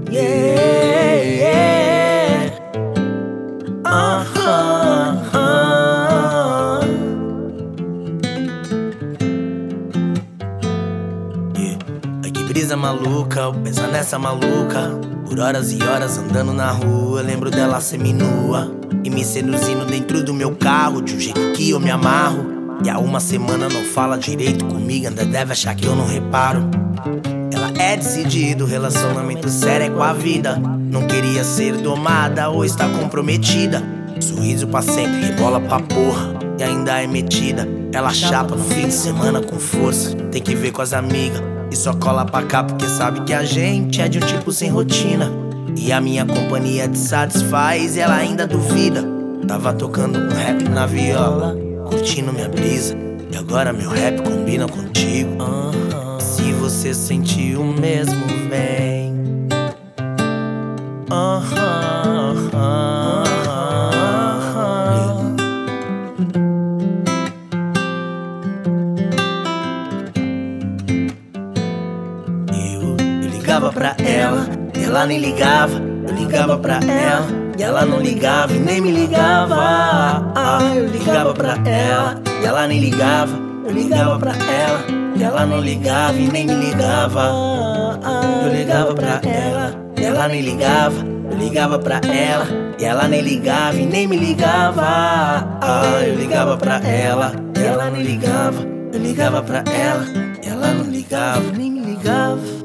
Yeah, yeah. Yeah. Ai, que brisa maluca, eu penso nessa maluca. Por horas e horas andando na rua, eu lembro dela seminua e me seduzindo dentro do meu carro, de um jeito que eu me amarro. E há uma semana não fala direito comigo, ainda deve achar que eu não reparo. Ela é decidido, relacionamento sério é com a vida. Não queria ser domada ou estar comprometida. Sorriso pra sempre, rebola pra porra e ainda é metida. Ela chapa no fim de semana com força, tem que ver com as amigas e só cola pra cá porque sabe que a gente é de um tipo sem rotina. E a minha companhia te satisfaz e ela ainda duvida. Tava tocando um rap na viola, curtindo minha brisa, e agora meu rap combina contigo. Se você sentiu o mesmo, vem. Eu ligava pra ela, ela nem ligava. Eu ligava pra ela, e ela não ligava e nem me ligava. Eu ligava pra ela, e ela nem ligava. Eu ligava pra ela, e ela não ligava e nem me ligava. Eu ligava pra ela, e ela nem ligava. Eu ligava pra ela, e ela nem ligava e nem me ligava. Eu ligava pra ela, e ela não ligava. Eu ligava pra ela, e ela não ligava, nem me ligava.